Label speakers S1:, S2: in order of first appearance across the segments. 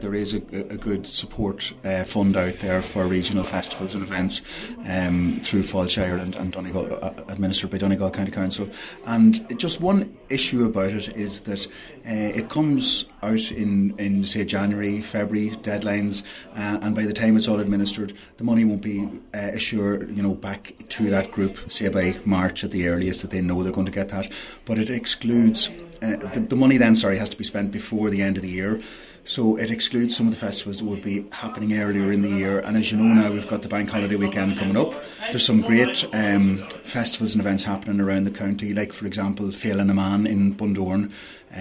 S1: There is a good support fund out there for regional festivals and events through Fáilte Ireland and Donegal, administered by Donegal County Council. And just one issue about it is that it comes out in say January, February deadlines, and by the time it's all administered, the money won't be assured, back to that group, say by March at the earliest, that they know they're going to get that. But it excludes the money then, has to be spent before the end of the year. So it excludes some of the festivals that would be happening earlier in the year. And as you know now, we've got the bank holiday weekend coming up. There's some great festivals and events happening around the county, like for example Féile na Man in Bundoran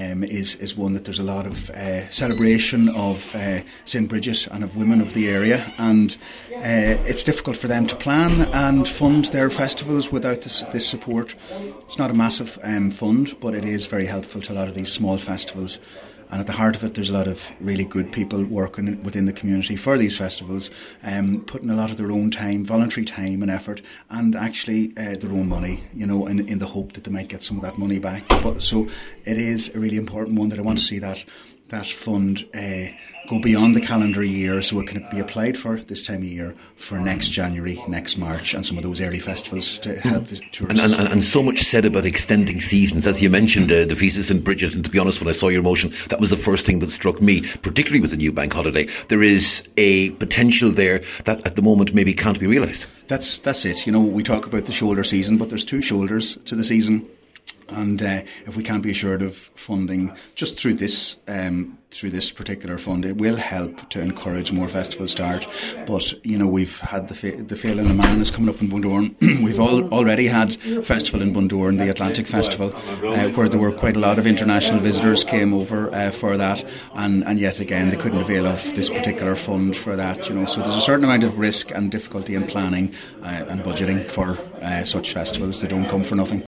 S1: is one that there's a lot of celebration of St. Bridget and of women of the area, and it's difficult for them to plan and fund their festivals without this support. It's not a massive fund, but it is very helpful to a lot of these small festivals. And at the heart of it, there's a lot of really good people working within the community for these festivals, putting a lot of their own time, voluntary time and effort, and actually their own money, in the hope that they might get some of that money back. So it is a really important one that I want to see that fund go beyond the calendar year, so it can be applied for this time of year for next January, next March, and some of those early festivals to help the tourists.
S2: And so much said about extending seasons. As you mentioned, the Feast of St. Bridget, and to be honest, when I saw your motion, that was the first thing that struck me, particularly with the new bank holiday. There is a potential there that at the moment maybe can't be realised.
S1: That's it. We talk about the shoulder season, but there's two shoulders to the season. And if we can't be assured of funding just through this particular fund, it will help to encourage more festivals start. But we've had the Féile na Man is coming up in Bundoran. We've already had a festival in Bundoran, the Atlantic Festival, where there were quite a lot of international visitors came over for that, and yet again they couldn't avail of this particular fund for that. So there's a certain amount of risk and difficulty in planning and budgeting for such festivals. They don't come for nothing.